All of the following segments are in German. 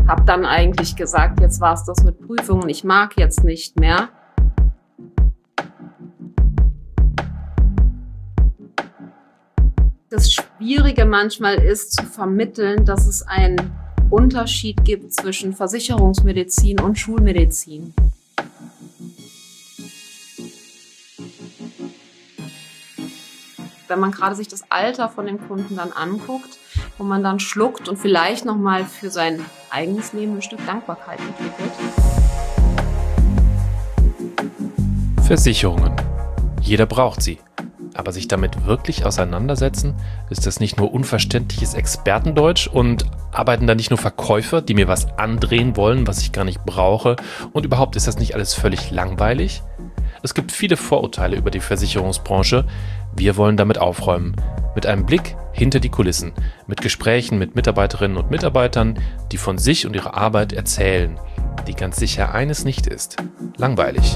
Hab dann eigentlich gesagt, jetzt war es das mit Prüfungen, ich mag jetzt nicht mehr. Das Schwierige manchmal ist zu vermitteln, dass es einen Unterschied gibt zwischen Versicherungsmedizin und Schulmedizin. Wenn man gerade sich das Alter von dem Kunden dann anguckt, wo man dann schluckt und vielleicht nochmal für sein eigenes Leben ein Stück Dankbarkeit entwickelt. Versicherungen. Jeder braucht sie. Aber sich damit wirklich auseinandersetzen, ist das nicht nur unverständliches Expertendeutsch und arbeiten da nicht nur Verkäufer, die mir was andrehen wollen, was ich gar nicht brauche? Und überhaupt ist das nicht alles völlig langweilig? Es gibt viele Vorurteile über die Versicherungsbranche. Wir wollen damit aufräumen. Mit einem Blick hinter die Kulissen. Mit Gesprächen mit Mitarbeiterinnen und Mitarbeitern, die von sich und ihrer Arbeit erzählen. Die ganz sicher eines nicht ist: langweilig.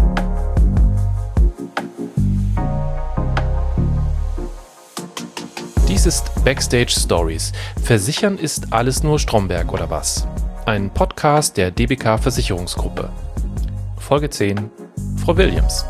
Dies ist Backstage Stories. Versichern ist alles nur Stromberg oder was? Ein Podcast der DBK Versicherungsgruppe. Folge 10. Frau Williams.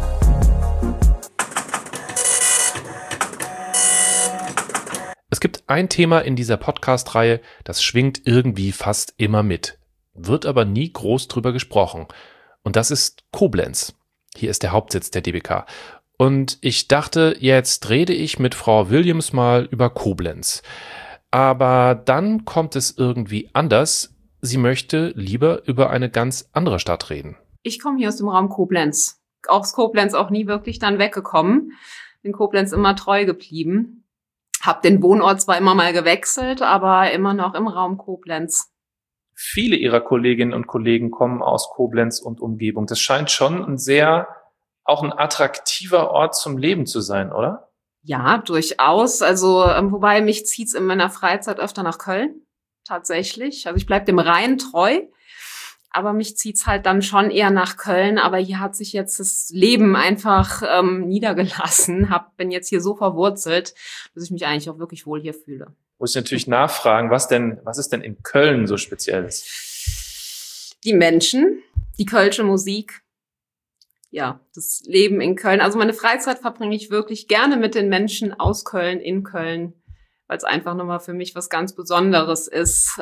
Es gibt ein Thema in dieser Podcast-Reihe, das schwingt irgendwie fast immer mit, wird aber nie groß drüber gesprochen. Und das ist Koblenz. Hier ist der Hauptsitz der DBK. Und ich dachte, jetzt rede ich mit Frau Williams mal über Koblenz. Aber dann kommt es irgendwie anders. Sie möchte lieber über eine ganz andere Stadt reden. Ich komme hier aus dem Raum Koblenz. Aus Koblenz auch nie wirklich dann weggekommen. Bin Koblenz immer treu geblieben. Hab den Wohnort zwar immer mal gewechselt, aber immer noch im Raum Koblenz. Viele Ihrer Kolleginnen und Kollegen kommen aus Koblenz und Umgebung. Das scheint schon auch ein attraktiver Ort zum Leben zu sein, oder? Ja, durchaus. Also, wobei mich zieht's in meiner Freizeit öfter nach Köln. Tatsächlich. Also ich bleib dem Rhein treu. Aber mich zieht's halt dann schon eher nach Köln. Aber hier hat sich jetzt das Leben einfach niedergelassen. Bin jetzt hier so verwurzelt, dass ich mich eigentlich auch wirklich wohl hier fühle. Muss ich natürlich nachfragen, was ist denn in Köln so Spezielles? Die Menschen, die kölsche Musik. Ja, das Leben in Köln. Also meine Freizeit verbringe ich wirklich gerne mit den Menschen aus Köln, in Köln, weil es einfach nochmal für mich was ganz Besonderes ist.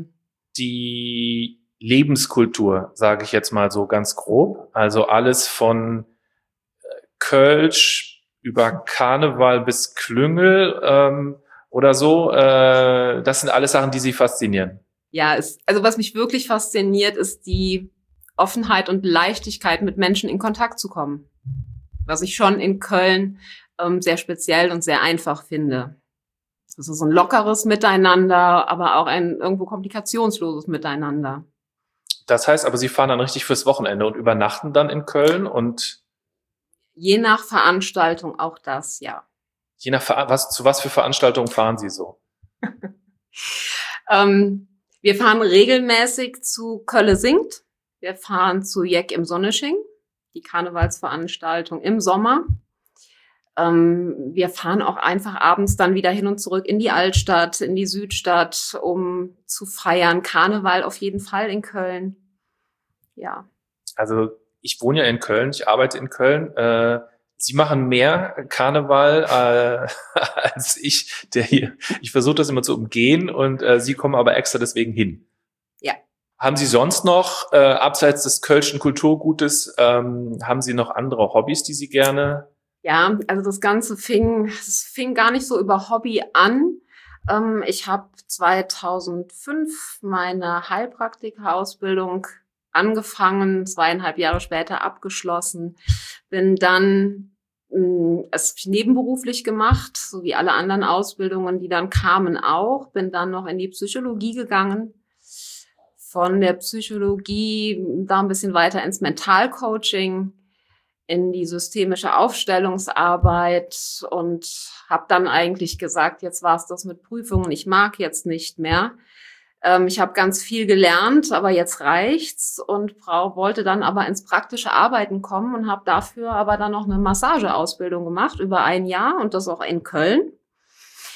Die Lebenskultur, sage ich jetzt mal so ganz grob. Also alles von Kölsch über Karneval bis Klüngel oder so. Das sind alles Sachen, die Sie faszinieren. Ja, also was mich wirklich fasziniert, ist die Offenheit und Leichtigkeit, mit Menschen in Kontakt zu kommen. Was ich schon in Köln sehr speziell und sehr einfach finde. Das ist so ein lockeres Miteinander, aber auch ein irgendwo komplikationsloses Miteinander. Das heißt aber, Sie fahren dann richtig fürs Wochenende und übernachten dann in Köln und? Je nach Veranstaltung auch das, ja. Je nach zu was für Veranstaltungen fahren Sie so? Wir fahren regelmäßig zu Kölle singt. Wir fahren zu Jeck im Sonnesching, die Karnevalsveranstaltung im Sommer. Wir fahren auch einfach abends dann wieder hin und zurück in die Altstadt, in die Südstadt, um zu feiern. Karneval auf jeden Fall in Köln. Ja. Also ich wohne ja in Köln, ich arbeite in Köln. Sie machen mehr Karneval als ich, der hier. Ich versuche das immer zu umgehen und Sie kommen aber extra deswegen hin. Ja. Haben Sie sonst noch, abseits des kölschen Kulturgutes, haben Sie noch andere Hobbys, die Sie gerne? Ja, also das Ganze fing gar nicht so über Hobby an. Ich habe 2005 meine Heilpraktikerausbildung angefangen, 2,5 Jahre später abgeschlossen, bin dann es nebenberuflich gemacht, so wie alle anderen Ausbildungen, die dann kamen auch, bin dann noch in die Psychologie gegangen, von der Psychologie da ein bisschen weiter ins Mentalcoaching, in die systemische Aufstellungsarbeit und habe dann eigentlich gesagt, jetzt war es das mit Prüfungen, ich mag jetzt nicht mehr. Ich habe ganz viel gelernt, aber jetzt reicht's und wollte dann aber ins praktische Arbeiten kommen und habe dafür aber dann noch eine Massageausbildung gemacht über 1 Jahr und das auch in Köln.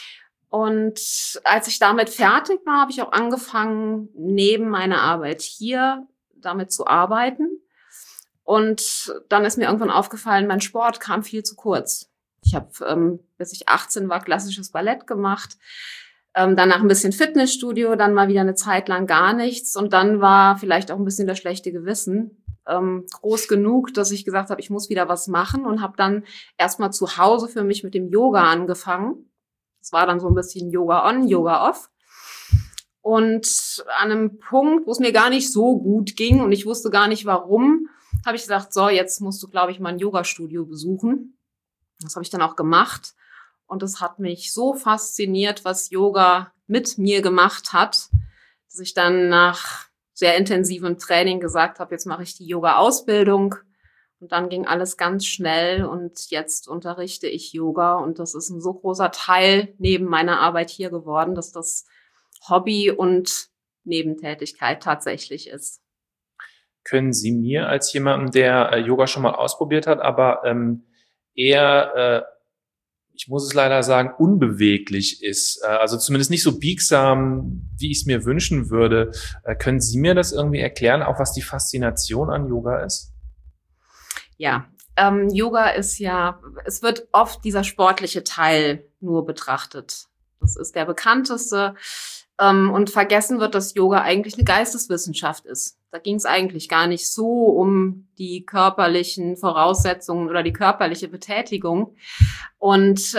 Und als ich damit fertig war, habe ich auch angefangen, neben meiner Arbeit hier damit zu arbeiten. Und dann ist mir irgendwann aufgefallen, mein Sport kam viel zu kurz. Ich habe, bis ich 18 war, klassisches Ballett gemacht. Danach ein bisschen Fitnessstudio, dann mal wieder eine Zeit lang gar nichts. Und dann war vielleicht auch ein bisschen das schlechte Gewissen groß genug, dass ich gesagt habe, ich muss wieder was machen und habe dann erstmal zu Hause für mich mit dem Yoga angefangen. Das war dann so ein bisschen Yoga on, Yoga off. Und an einem Punkt, wo es mir gar nicht so gut ging und ich wusste gar nicht warum, habe ich gesagt, so, jetzt musst du, glaube ich, mal ein Yoga-Studio besuchen. Das habe ich dann auch gemacht. Und es hat mich so fasziniert, was Yoga mit mir gemacht hat, dass ich dann nach sehr intensivem Training gesagt habe, jetzt mache ich die Yoga-Ausbildung. Und dann ging alles ganz schnell und jetzt unterrichte ich Yoga. Und das ist ein so großer Teil neben meiner Arbeit hier geworden, dass das Hobby und Nebentätigkeit tatsächlich ist. Können Sie mir als jemandem, der Yoga schon mal ausprobiert hat, aber eher, ich muss es leider sagen, unbeweglich ist, also zumindest nicht so biegsam, wie ich es mir wünschen würde, können Sie mir das irgendwie erklären, auch was die Faszination an Yoga ist? Ja, Yoga ist ja, es wird oft dieser sportliche Teil nur betrachtet. Das ist der bekannteste. Und vergessen wird, dass Yoga eigentlich eine Geisteswissenschaft ist. Da ging es eigentlich gar nicht so um die körperlichen Voraussetzungen oder die körperliche Betätigung. Und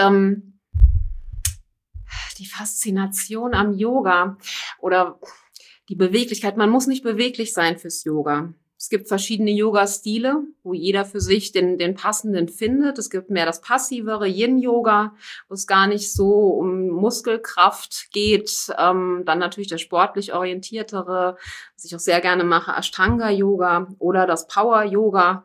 die Faszination am Yoga oder die Beweglichkeit, man muss nicht beweglich sein fürs Yoga. Es gibt verschiedene Yoga-Stile, wo jeder für sich den passenden findet. Es gibt mehr das passivere Yin-Yoga, wo es gar nicht so um Muskelkraft geht. Dann natürlich das sportlich orientiertere, was ich auch sehr gerne mache, Ashtanga-Yoga oder das Power-Yoga.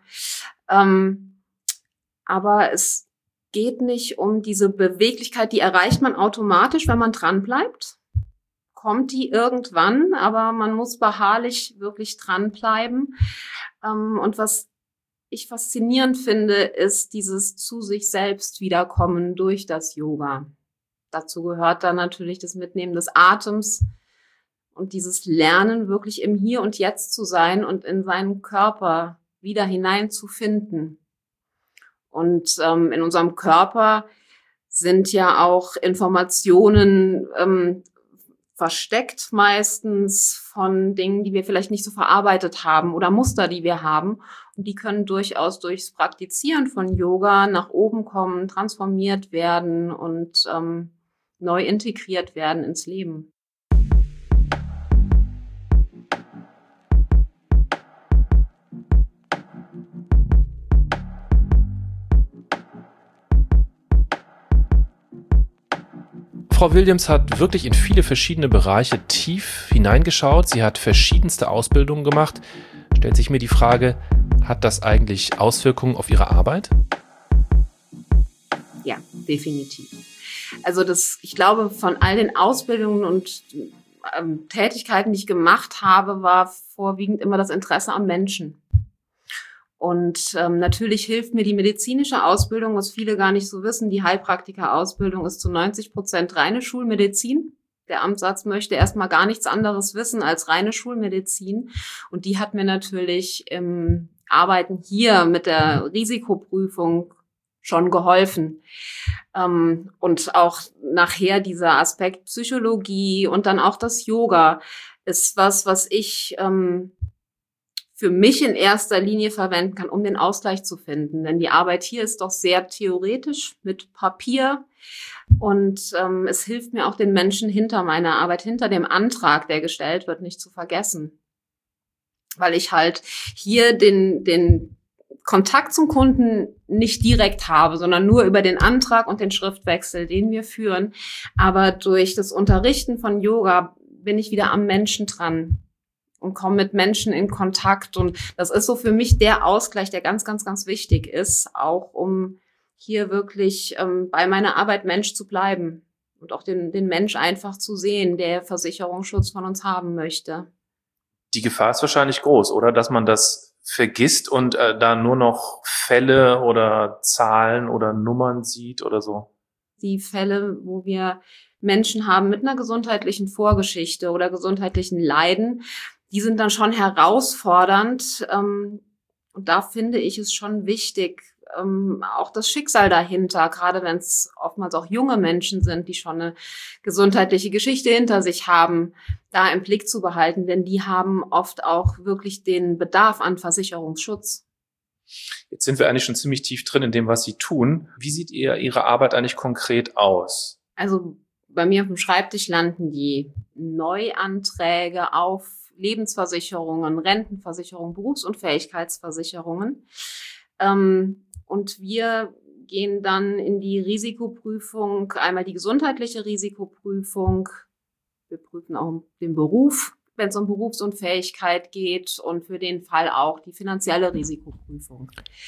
Aber es geht nicht um diese Beweglichkeit, die erreicht man automatisch, wenn man dran bleibt. Kommt die irgendwann, aber man muss beharrlich wirklich dranbleiben. Und was ich faszinierend finde, ist dieses zu sich selbst wiederkommen durch das Yoga. Dazu gehört dann natürlich das Mitnehmen des Atems und dieses Lernen, wirklich im Hier und Jetzt zu sein und in seinen Körper wieder hineinzufinden. Und in unserem Körper sind ja auch Informationen versteckt meistens von Dingen, die wir vielleicht nicht so verarbeitet haben oder Muster, die wir haben. Und die können durchaus durchs Praktizieren von Yoga nach oben kommen, transformiert werden und neu integriert werden ins Leben. Frau Williams hat wirklich in viele verschiedene Bereiche tief hineingeschaut. Sie hat verschiedenste Ausbildungen gemacht. Stellt sich mir die Frage, hat das eigentlich Auswirkungen auf Ihre Arbeit? Ja, definitiv. Also ich glaube, von all den Ausbildungen und Tätigkeiten, die ich gemacht habe, war vorwiegend immer das Interesse am Menschen. Und natürlich hilft mir die medizinische Ausbildung, was viele gar nicht so wissen. Die Heilpraktiker-Ausbildung ist zu 90% reine Schulmedizin. Der Amtsarzt möchte erstmal gar nichts anderes wissen als reine Schulmedizin. Und die hat mir natürlich im Arbeiten hier mit der Risikoprüfung schon geholfen. Und auch nachher dieser Aspekt Psychologie und dann auch das Yoga ist was ich für mich in erster Linie verwenden kann, um den Ausgleich zu finden. Denn die Arbeit hier ist doch sehr theoretisch mit Papier. Und es hilft mir auch, den Menschen hinter meiner Arbeit, hinter dem Antrag, der gestellt wird, nicht zu vergessen. Weil ich halt hier den Kontakt zum Kunden nicht direkt habe, sondern nur über den Antrag und den Schriftwechsel, den wir führen. Aber durch das Unterrichten von Yoga bin ich wieder am Menschen dran und komme mit Menschen in Kontakt. Und das ist so für mich der Ausgleich, der ganz, ganz, ganz wichtig ist, auch um hier wirklich bei meiner Arbeit Mensch zu bleiben und auch den Mensch einfach zu sehen, der Versicherungsschutz von uns haben möchte. Die Gefahr ist wahrscheinlich groß, oder? Dass man das vergisst und da nur noch Fälle oder Zahlen oder Nummern sieht oder so. die Fälle, wo wir Menschen haben mit einer gesundheitlichen Vorgeschichte oder gesundheitlichen Leiden, die sind dann schon herausfordernd. Und da finde ich es schon wichtig, auch das Schicksal dahinter, gerade wenn es oftmals auch junge Menschen sind, die schon eine gesundheitliche Geschichte hinter sich haben, da im Blick zu behalten, denn die haben oft auch wirklich den Bedarf an Versicherungsschutz. Jetzt sind wir eigentlich schon ziemlich tief drin in dem, was Sie tun. Wie sieht Ihre Arbeit eigentlich konkret aus? Also bei mir auf dem Schreibtisch landen die Neuanträge auf Lebensversicherungen, Rentenversicherungen, Berufsunfähigkeitsversicherungen. Und wir gehen dann in die Risikoprüfung, einmal die gesundheitliche Risikoprüfung. Wir prüfen auch den Beruf, wenn es um Berufsunfähigkeit geht, und für den Fall auch die finanzielle Risikoprüfung.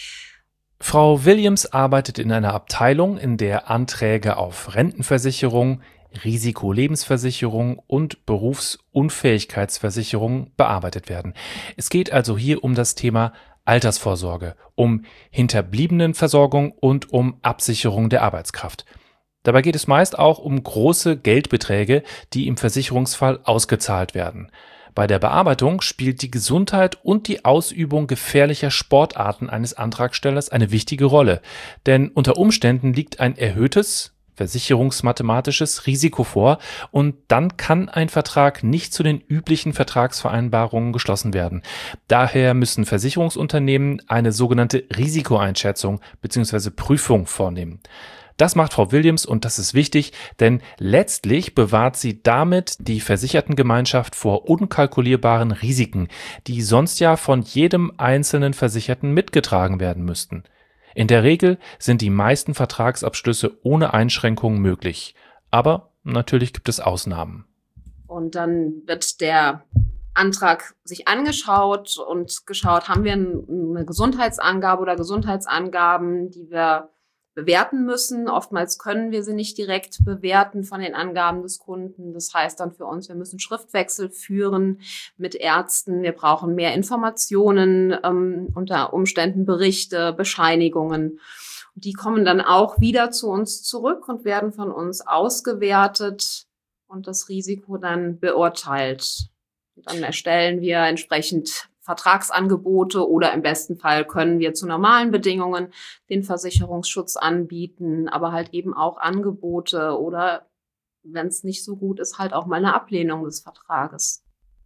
Frau Williams arbeitet in einer Abteilung, in der Anträge auf Rentenversicherung, Risikolebensversicherung und Berufsunfähigkeitsversicherung bearbeitet werden. Es geht also hier um das Thema Altersvorsorge, um Hinterbliebenenversorgung und um Absicherung der Arbeitskraft. Dabei geht es meist auch um große Geldbeträge, die im Versicherungsfall ausgezahlt werden. Bei der Bearbeitung spielt die Gesundheit und die Ausübung gefährlicher Sportarten eines Antragstellers eine wichtige Rolle, denn unter Umständen liegt ein erhöhtes versicherungsmathematisches Risiko vor und dann kann ein Vertrag nicht zu den üblichen Vertragsvereinbarungen geschlossen werden. Daher müssen Versicherungsunternehmen eine sogenannte Risikoeinschätzung bzw. Prüfung vornehmen. Das macht Frau Williams und das ist wichtig, denn letztlich bewahrt sie damit die Versichertengemeinschaft vor unkalkulierbaren Risiken, die sonst ja von jedem einzelnen Versicherten mitgetragen werden müssten. In der Regel sind die meisten Vertragsabschlüsse ohne Einschränkungen möglich, aber natürlich gibt es Ausnahmen. Und dann wird der Antrag sich angeschaut und geschaut, haben wir eine Gesundheitsangabe oder Gesundheitsangaben, die wir bewerten müssen. Oftmals können wir sie nicht direkt bewerten von den Angaben des Kunden. Das heißt dann für uns, wir müssen Schriftwechsel führen mit Ärzten. Wir brauchen mehr Informationen, unter Umständen Berichte, Bescheinigungen. Und die kommen dann auch wieder zu uns zurück und werden von uns ausgewertet und das Risiko dann beurteilt. Und dann erstellen wir entsprechend Vertragsangebote oder im besten Fall können wir zu normalen Bedingungen den Versicherungsschutz anbieten, aber halt eben auch Angebote oder, wenn es nicht so gut ist, halt auch mal eine Ablehnung des Vertrages.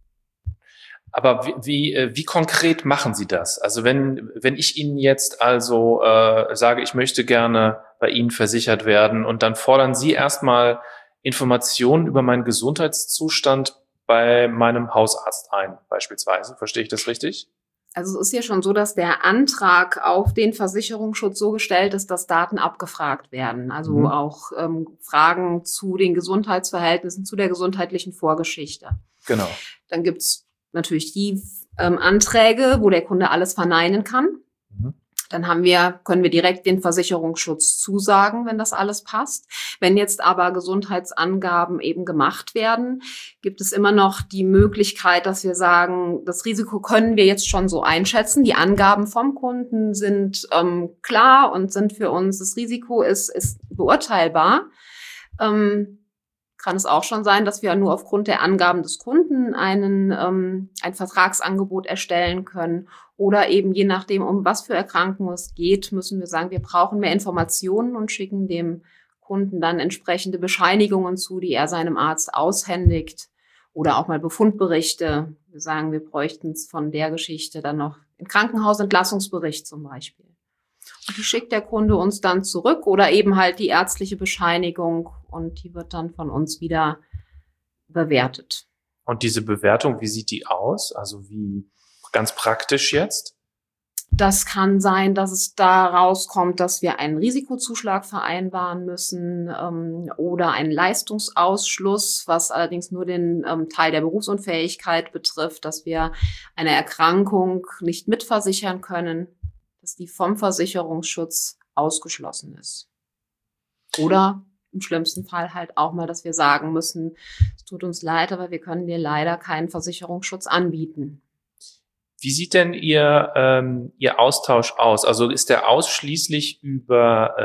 Aber wie konkret machen Sie das? Also wenn ich Ihnen jetzt also sage, ich möchte gerne bei Ihnen versichert werden und dann fordern Sie erstmal Informationen über meinen Gesundheitszustand bei meinem Hausarzt ein, beispielsweise. Verstehe ich das richtig? Also es ist ja schon so, dass der Antrag auf den Versicherungsschutz so gestellt ist, dass Daten abgefragt werden. Also auch Fragen zu den Gesundheitsverhältnissen, zu der gesundheitlichen Vorgeschichte. Genau. Dann gibt's natürlich die Anträge, wo der Kunde alles verneinen kann. Dann können wir direkt den Versicherungsschutz zusagen, wenn das alles passt. Wenn jetzt aber Gesundheitsangaben eben gemacht werden, gibt es immer noch die Möglichkeit, dass wir sagen, das Risiko können wir jetzt schon so einschätzen. Die Angaben vom Kunden sind klar und sind für uns, das Risiko ist beurteilbar. Kann es auch schon sein, dass wir nur aufgrund der Angaben des Kunden ein Vertragsangebot erstellen können. Oder eben je nachdem, um was für Erkrankungen es geht, müssen wir sagen, wir brauchen mehr Informationen und schicken dem Kunden dann entsprechende Bescheinigungen zu, die er seinem Arzt aushändigt. Oder auch mal Befundberichte. Wir sagen, wir bräuchten es von der Geschichte dann noch im Krankenhausentlassungsbericht zum Beispiel. Und die schickt der Kunde uns dann zurück oder eben halt die ärztliche Bescheinigung und die wird dann von uns wieder bewertet. Und diese Bewertung, wie sieht die aus? Also wie ganz praktisch jetzt? Das kann sein, dass es da rauskommt, dass wir einen Risikozuschlag vereinbaren müssen oder einen Leistungsausschluss, was allerdings nur den Teil der Berufsunfähigkeit betrifft, dass wir eine Erkrankung nicht mitversichern können, dass die vom Versicherungsschutz ausgeschlossen ist. Oder im schlimmsten Fall halt auch mal, dass wir sagen müssen, es tut uns leid, aber wir können dir leider keinen Versicherungsschutz anbieten. Wie sieht denn Ihr Austausch aus? Also ist der ausschließlich über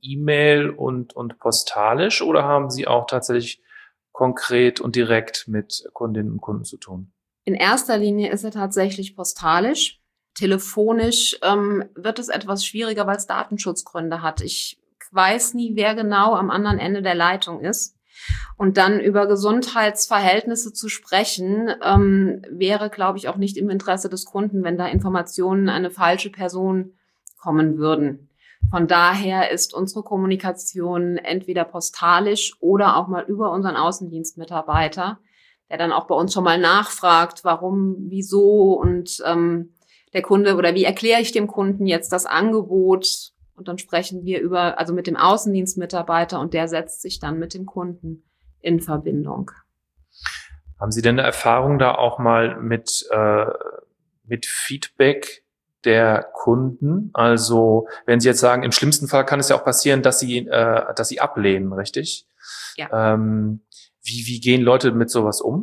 E-Mail und postalisch oder haben Sie auch tatsächlich konkret und direkt mit Kundinnen und Kunden zu tun? In erster Linie ist er tatsächlich postalisch. Telefonisch wird es etwas schwieriger, weil es Datenschutzgründe hat. Ich weiß nie, wer genau am anderen Ende der Leitung ist. Und dann über Gesundheitsverhältnisse zu sprechen, wäre, glaube ich, auch nicht im Interesse des Kunden, wenn da Informationen an eine falsche Person kommen würden. Von daher ist unsere Kommunikation entweder postalisch oder auch mal über unseren Außendienstmitarbeiter, der dann auch bei uns schon mal nachfragt, warum, wieso und der Kunde oder wie erkläre ich dem Kunden jetzt das Angebot. Und dann sprechen wir mit dem Außendienstmitarbeiter und der setzt sich dann mit dem Kunden in Verbindung. Haben Sie denn eine Erfahrung da auch mal mit Feedback der Kunden? Also wenn Sie jetzt sagen, im schlimmsten Fall kann es ja auch passieren, dass Sie ablehnen, richtig? Ja. Wie gehen Leute mit sowas um?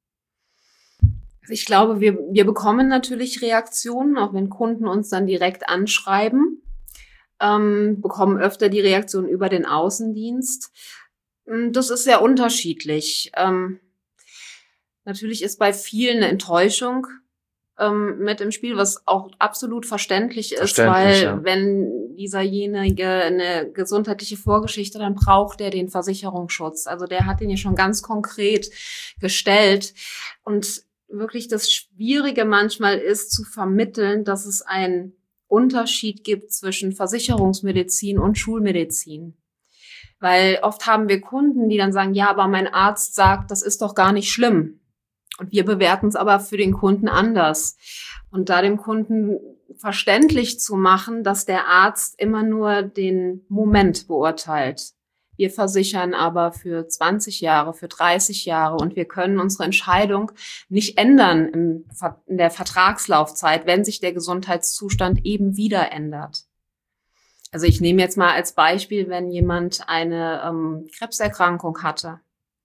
Ich glaube, wir bekommen natürlich Reaktionen, auch wenn Kunden uns dann direkt anschreiben. Bekommen öfter die Reaktion über den Außendienst. Das ist sehr unterschiedlich. Natürlich ist bei vielen eine Enttäuschung mit im Spiel, was auch absolut verständlich ist, weil wenn dieserjenige eine gesundheitliche Vorgeschichte, dann braucht er den Versicherungsschutz. Also der hat den ja schon ganz konkret gestellt. Und wirklich das Schwierige manchmal ist zu vermitteln, dass es einen Unterschied gibt zwischen Versicherungsmedizin und Schulmedizin. Weil oft haben wir Kunden, die dann sagen, ja, aber mein Arzt sagt, das ist doch gar nicht schlimm. Und wir bewerten es aber für den Kunden anders. Und da dem Kunden verständlich zu machen, dass der Arzt immer nur den Moment beurteilt. Wir versichern aber für 20 Jahre, für 30 Jahre und wir können unsere Entscheidung nicht ändern in der Vertragslaufzeit, wenn sich der Gesundheitszustand eben wieder ändert. Also ich nehme jetzt mal als Beispiel, wenn jemand eine Krebserkrankung hatte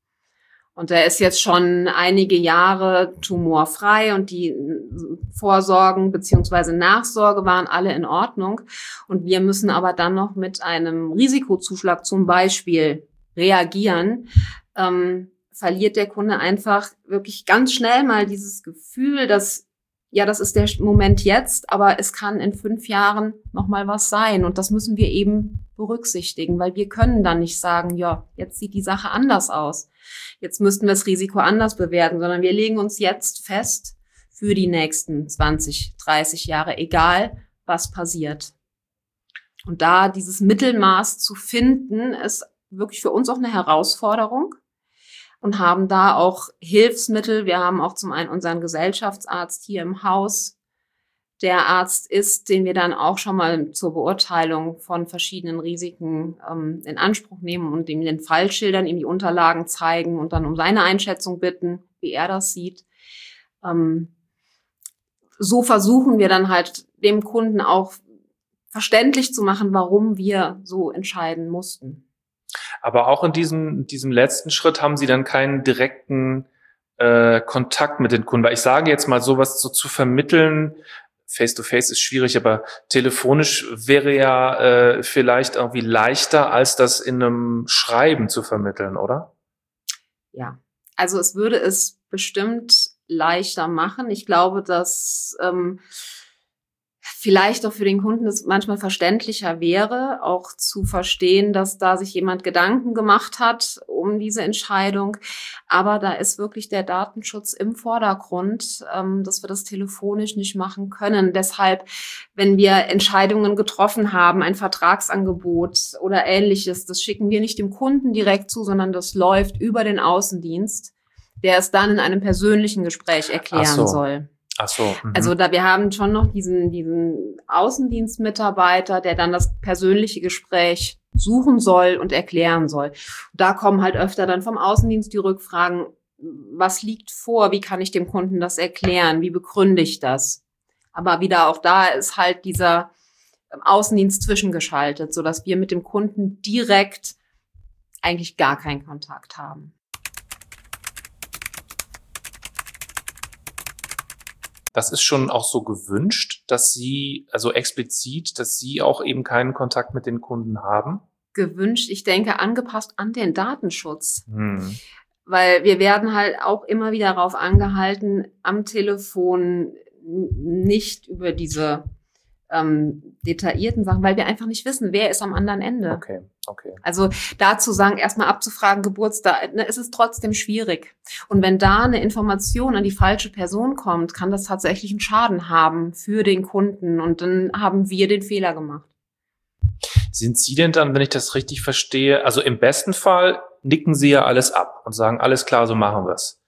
und der ist jetzt schon einige Jahre tumorfrei und die Vorsorgen beziehungsweise Nachsorge waren alle in Ordnung. Und wir müssen aber dann noch mit einem Risikozuschlag zum Beispiel reagieren, verliert der Kunde einfach wirklich ganz schnell mal dieses Gefühl, dass, ja, das ist der Moment jetzt, aber es kann in 5 Jahren noch mal was sein. Und das müssen wir eben berücksichtigen, weil wir können dann nicht sagen, ja, jetzt sieht die Sache anders aus. Jetzt müssten wir das Risiko anders bewerten, sondern wir legen uns jetzt fest für die nächsten 20, 30 Jahre, egal was passiert. Und da dieses Mittelmaß zu finden, ist wirklich für uns auch eine Herausforderung und haben da auch Hilfsmittel. Wir haben auch zum einen unseren Gesellschaftsarzt hier im Haus, der Arzt ist, den wir dann auch schon mal zur Beurteilung von verschiedenen Risiken in Anspruch nehmen und ihm den Fall schildern, ihm die Unterlagen zeigen und dann um seine Einschätzung bitten, wie er das sieht. So versuchen wir dann halt dem Kunden auch verständlich zu machen, warum wir so entscheiden mussten. Aber auch in diesem letzten Schritt haben Sie dann keinen direkten Kontakt mit den Kunden. Weil ich sage jetzt mal, sowas so zu vermitteln, Face-to-Face ist schwierig, aber telefonisch wäre ja vielleicht irgendwie leichter, als das in einem Schreiben zu vermitteln, oder? Ja, also es würde es bestimmt leichter machen. Ich glaube, dass vielleicht auch für den Kunden es manchmal verständlicher wäre, auch zu verstehen, dass da sich jemand Gedanken gemacht hat um diese Entscheidung. Aber da ist wirklich der Datenschutz im Vordergrund, dass wir das telefonisch nicht machen können. Deshalb, wenn wir Entscheidungen getroffen haben, ein Vertragsangebot oder Ähnliches, das schicken wir nicht dem Kunden direkt zu, sondern das läuft über den Außendienst, der es dann in einem persönlichen Gespräch erklären soll. Ach so. Also wir haben schon noch diesen Außendienstmitarbeiter, der dann das persönliche Gespräch suchen soll und erklären soll. Da kommen halt öfter dann vom Außendienst die Rückfragen, was liegt vor, wie kann ich dem Kunden das erklären, wie begründe ich das? Aber wieder auch da ist halt dieser Außendienst zwischengeschaltet, sodass wir mit dem Kunden direkt eigentlich gar keinen Kontakt haben. Das ist schon auch so gewünscht, dass Sie, also explizit, dass Sie auch eben keinen Kontakt mit den Kunden haben? gewünscht, ich denke, angepasst an den Datenschutz. Weil wir werden halt auch immer wieder darauf angehalten, am Telefon nicht über diese detaillierten Sachen, weil wir einfach nicht wissen, wer ist am anderen Ende. Okay. Also dazu sagen, erstmal abzufragen, Geburtstag, ist es trotzdem schwierig. Und wenn da eine Information an die falsche Person kommt, kann das tatsächlich einen Schaden haben für den Kunden. Und dann haben wir den Fehler gemacht. Sind Sie denn dann, wenn ich das richtig verstehe, also im besten Fall nicken Sie ja alles ab und sagen, alles klar, so machen wir es.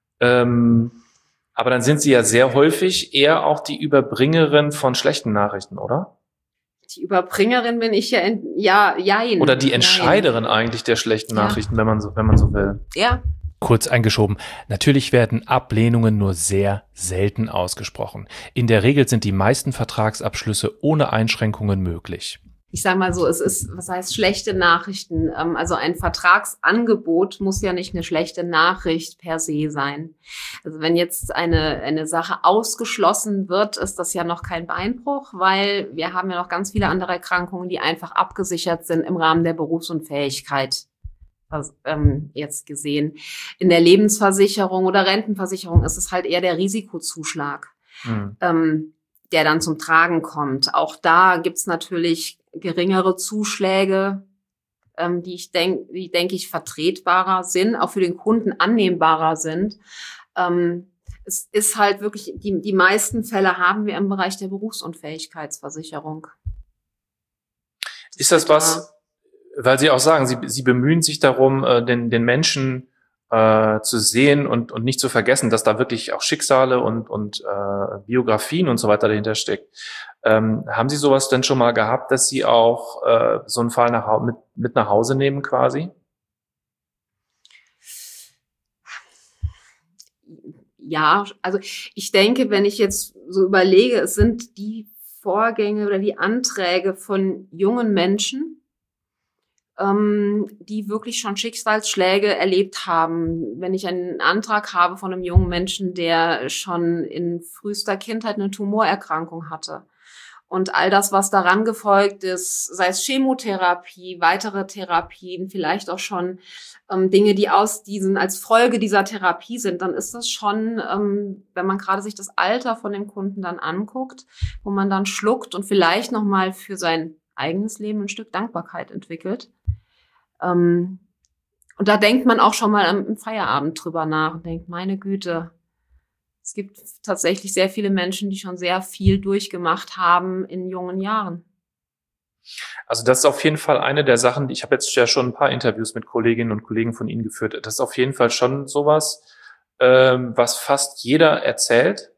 Aber dann sind Sie ja sehr häufig eher auch die Überbringerin von schlechten Nachrichten, oder? Die Überbringerin bin ich jein. Oder die Entscheiderin eigentlich der schlechten Nachrichten, wenn man so will. Ja. Kurz eingeschoben, natürlich werden Ablehnungen nur sehr selten ausgesprochen. In der Regel sind die meisten Vertragsabschlüsse ohne Einschränkungen möglich. Ich sage mal so, es ist, was heißt schlechte Nachrichten? Also ein Vertragsangebot muss ja nicht eine schlechte Nachricht per se sein. Also wenn jetzt eine Sache ausgeschlossen wird, ist das ja noch kein Beinbruch, weil wir haben ja noch ganz viele andere Erkrankungen, die einfach abgesichert sind im Rahmen der Berufsunfähigkeit. Jetzt gesehen. In der Lebensversicherung oder Rentenversicherung ist es halt eher der Risikozuschlag, der dann zum Tragen kommt. Auch da gibt's natürlich geringere Zuschläge, die denke ich vertretbarer sind, auch für den Kunden annehmbarer sind. Es ist halt wirklich, die meisten Fälle haben wir im Bereich der Berufsunfähigkeitsversicherung. Ist das was, weil Sie auch sagen, Sie bemühen sich darum, den Menschen zu sehen und nicht zu vergessen, dass da wirklich auch Schicksale und Biografien und so weiter dahinter steckt. Haben Sie sowas denn schon mal gehabt, dass Sie auch so einen Fall mit nach Hause nehmen quasi? Ja, also ich denke, wenn ich jetzt so überlege, es sind die Vorgänge oder die Anträge von jungen Menschen, die wirklich schon Schicksalsschläge erlebt haben. Wenn ich einen Antrag habe von einem jungen Menschen, der schon in frühester Kindheit eine Tumorerkrankung hatte und all das, was daran gefolgt ist, sei es Chemotherapie, weitere Therapien, vielleicht auch schon Dinge, die als Folge dieser Therapie sind, dann ist das schon, wenn man gerade sich das Alter von dem Kunden dann anguckt, wo man dann schluckt und vielleicht nochmal für sein eigenes Leben ein Stück Dankbarkeit entwickelt. Und da denkt man auch schon mal im Feierabend drüber nach und denkt, meine Güte, es gibt tatsächlich sehr viele Menschen, die schon sehr viel durchgemacht haben in jungen Jahren. Also das ist auf jeden Fall eine der Sachen, ich habe jetzt ja schon ein paar Interviews mit Kolleginnen und Kollegen von Ihnen geführt. Das ist auf jeden Fall schon sowas, was fast jeder erzählt,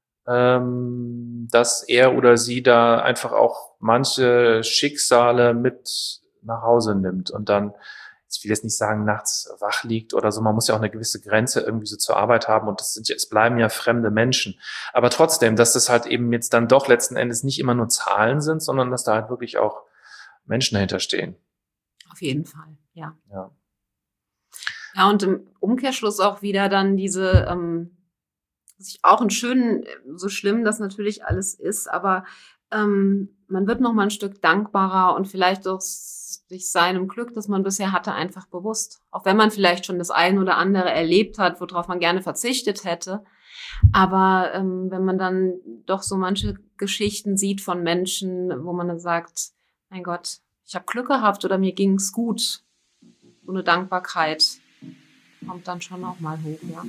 dass er oder sie da einfach auch manche Schicksale mit nach Hause nimmt und dann, ich will jetzt nicht sagen, nachts wach liegt oder so, man muss ja auch eine gewisse Grenze irgendwie so zur Arbeit haben und es bleiben ja fremde Menschen. Aber trotzdem, dass das halt eben jetzt dann doch letzten Endes nicht immer nur Zahlen sind, sondern dass da halt wirklich auch Menschen dahinter stehen. Auf jeden Fall, ja. Ja, und im Umkehrschluss auch wieder dann diese, auch einen schönen, so schlimm das natürlich alles ist, aber man wird noch mal ein Stück dankbarer und vielleicht auch sich seinem Glück, das man bisher hatte, einfach bewusst. Auch wenn man vielleicht schon das eine oder andere erlebt hat, worauf man gerne verzichtet hätte. Aber wenn man dann doch so manche Geschichten sieht von Menschen, wo man dann sagt, mein Gott, ich habe Glück gehabt oder mir ging's gut. So eine Dankbarkeit kommt dann schon auch mal hoch, ja.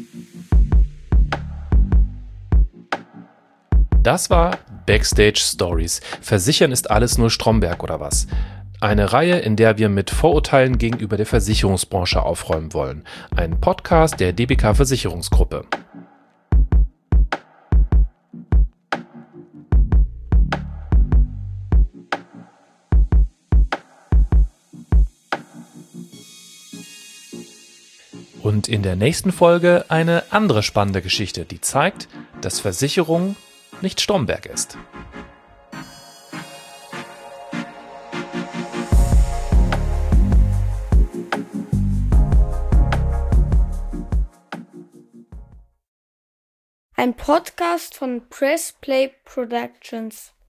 Das war Backstage Stories. Versichern ist alles nur Stromberg oder was? Eine Reihe, in der wir mit Vorurteilen gegenüber der Versicherungsbranche aufräumen wollen. Ein Podcast der DBK Versicherungsgruppe. Und in der nächsten Folge eine andere spannende Geschichte, die zeigt, dass Versicherung nicht Stromberg ist. Ein Podcast von Press Play Productions.